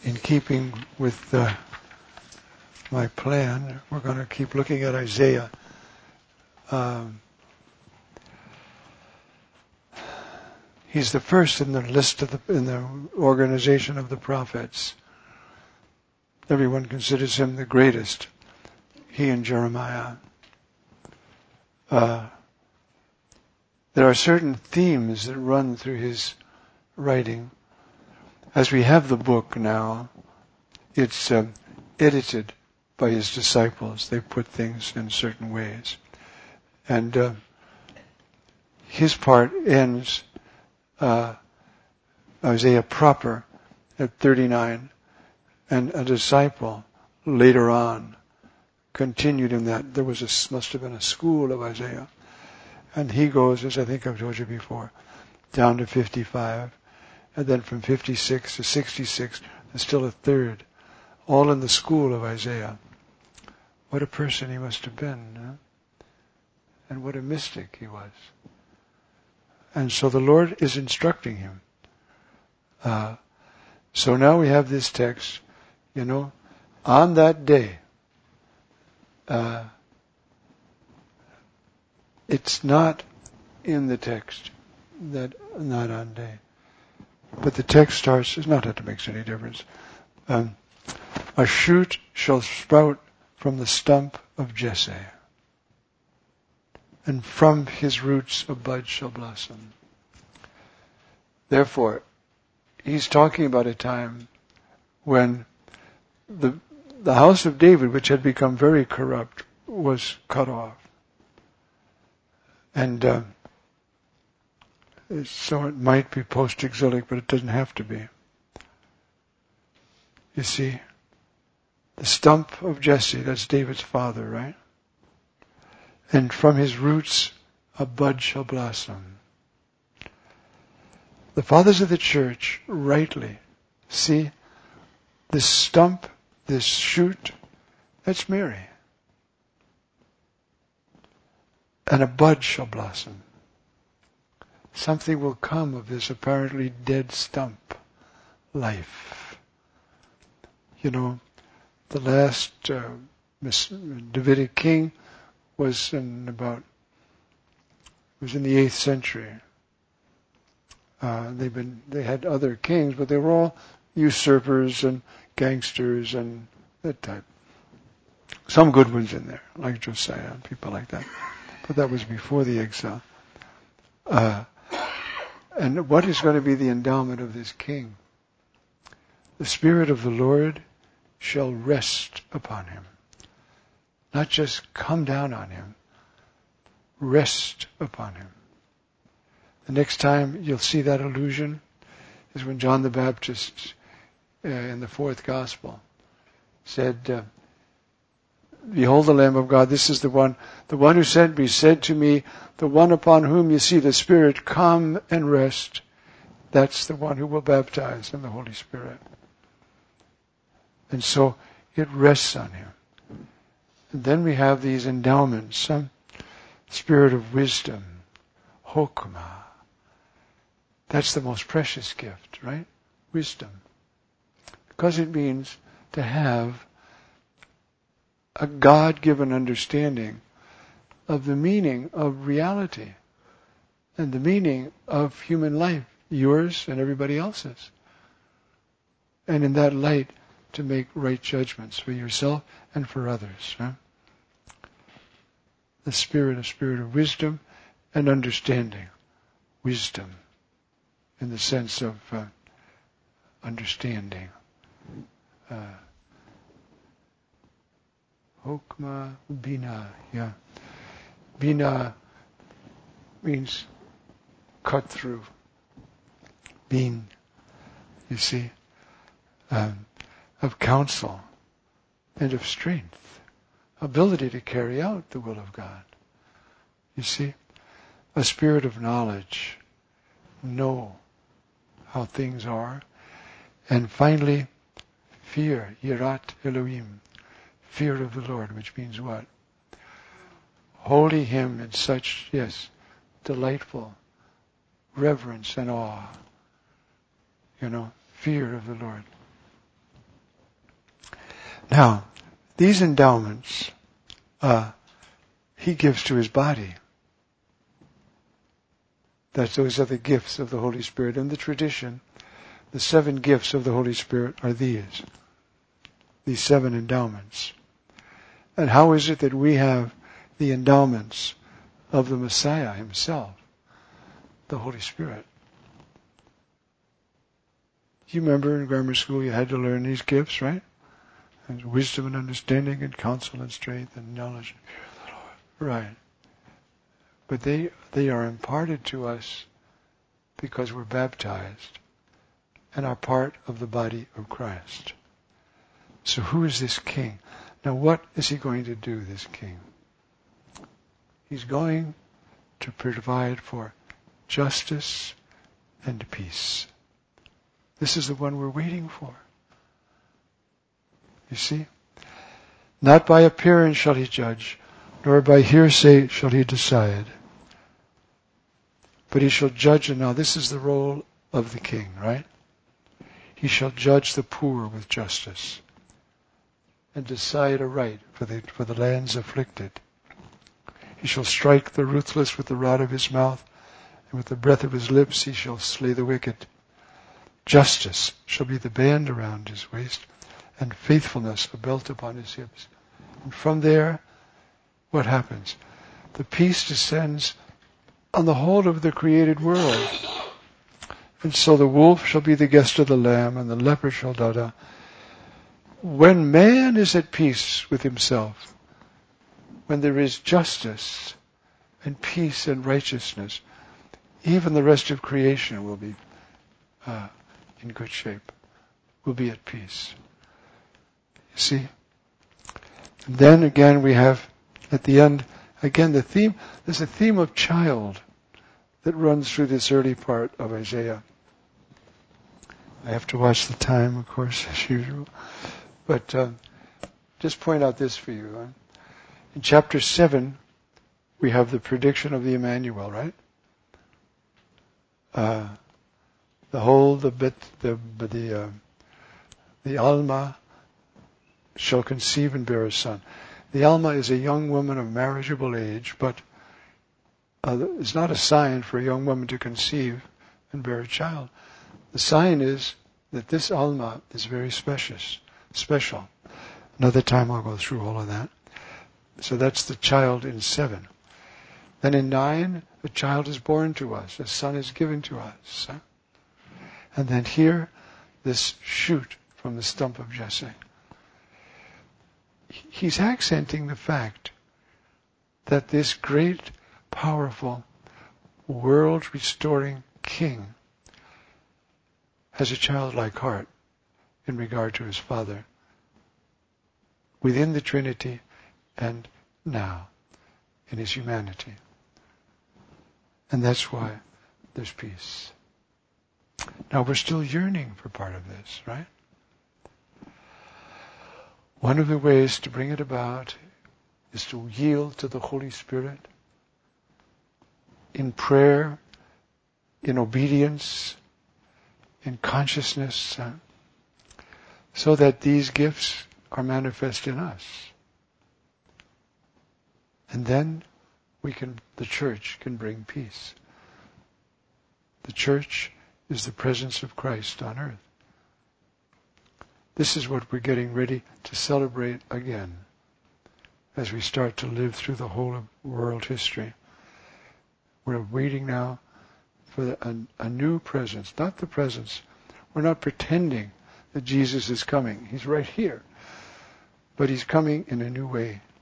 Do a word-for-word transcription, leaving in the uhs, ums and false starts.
in keeping with uh, my plan, we're going to keep looking at Isaiah. Um, he's the first in the list of the in the organization of the prophets. Everyone considers him the greatest. He and Jeremiah. Uh, there are certain themes that run through his writing. As we have the book now, it's uh, edited by his disciples. They put things in certain ways. And uh, his part ends, uh, Isaiah proper, at thirty-nine. And a disciple later on continued in that. There was a, must have been a school of Isaiah. And he goes, as I think I've told you before, down to fifty-five. And then from fifty-six to sixty-six, there's still a third. All in the school of Isaiah. What a person he must have been. Huh? And what a mystic he was. And so the Lord is instructing him. Uh, so now we have this text, you know, on that day. Uh, it's not in the text that not on day. But the text starts, it's not that it makes any difference. Um, a shoot shall sprout from the stump of Jesse, and from his roots a bud shall blossom. Therefore, he's talking about a time when the the house of David, which had become very corrupt, was cut off. And uh, so it might be post-exilic, but it doesn't have to be. You see, the stump of Jesse, that's David's father, right? And from his roots a bud shall blossom. The fathers of the church rightly see this stump, this shoot, that's Mary. And a bud shall blossom. Something will come of this apparently dead stump, life. You know, the last uh, Davidic king was in about was in the eighth century. Uh, they've been they had other kings, but they were all usurpers and gangsters and that type. Some good ones in there, like Josiah, people like that. But that was before the exile. Uh, and what is going to be the endowment of this king? The Spirit of the Lord shall rest upon him. Not just come down on him, rest upon him. The next time you'll see that allusion is when John the Baptist, uh, in the fourth gospel, said, uh, Behold the Lamb of God, this is the one, the one who sent me said to me, the one upon whom you see the Spirit come and rest, that's the one who will baptize in the Holy Spirit. And so it rests on him. And then we have these endowments, some spirit of wisdom, Chokmah. That's the most precious gift, right? Wisdom. Because it means to have a God-given understanding of the meaning of reality and the meaning of human life, yours and everybody else's. And in that light, to make right judgments for yourself and for others. Huh? The spirit, a spirit of wisdom and understanding. Wisdom, in the sense of uh, understanding. Uh, Chokmah Bina, yeah. Bina means cut through. Bin, you see, um, of counsel and of strength, ability to carry out the will of God. You see, a spirit of knowledge, know how things are, and finally, fear, Yirat Elohim, fear of the Lord, which means what? Holding Him in such, yes, delightful reverence and awe. You know, fear of the Lord. Now, these endowments, uh, he gives to his body. That those are the gifts of the Holy Spirit. In the tradition, the seven gifts of the Holy Spirit are these. These seven endowments. And how is it that we have the endowments of the Messiah himself, the Holy Spirit? You remember in grammar school you had to learn these gifts, right? And wisdom and understanding and counsel and strength and knowledge. Right. But they they are imparted to us because we're baptized and are part of the body of Christ. So who is this king? Now what is he going to do, this king? He's going to provide for justice and peace. This is the one we're waiting for. You see? Not by appearance shall he judge, nor by hearsay shall he decide. But he shall judge, and now this is the role of the king, right? He shall judge the poor with justice and decide aright for the, for the lands afflicted. He shall strike the ruthless with the rod of his mouth, and with the breath of his lips he shall slay the wicked. Justice shall be the band around his waist, and faithfulness a belt upon his hips. And from there, what happens? The peace descends on the whole of the created world. And so the wolf shall be the guest of the lamb, and the leper shall die. When man is at peace with himself, when there is justice and peace and righteousness, even the rest of creation will be uh, in good shape, will be at peace. You see? And then again we have, at the end, again the theme, there's a theme of child that runs through this early part of Isaiah. I have to watch the time, of course, as usual. But uh, just point out this for you. Huh? In chapter seven, we have the prediction of the Emmanuel, right? Uh, the whole, the bit, the the uh, the Alma shall conceive and bear a son. The Alma is a young woman of marriageable age, but uh, it's not a sign for a young woman to conceive and bear a child. The sign is that this Alma is very special. Special. Another time I'll go through all of that. So that's the child in seven. Then in nine, a child is born to us, a son is given to us. Huh? And then here, this shoot from the stump of Jesse. He's accenting the fact that this great, powerful, world-restoring king has a childlike heart in regard to his Father within the Trinity and now in his humanity. And that's why there's peace. Now we're still yearning for part of this, right? One of the ways to bring it about is to yield to the Holy Spirit in prayer, in obedience, in consciousness, uh, so that these gifts are manifest in us. And then we can, the church can bring peace. The church is the presence of Christ on earth. This is what we're getting ready to celebrate again as we start to live through the whole of world history. We're waiting now for a, a new presence, not the presence. We're not pretending that Jesus is coming. He's right here. But he's coming in a new way.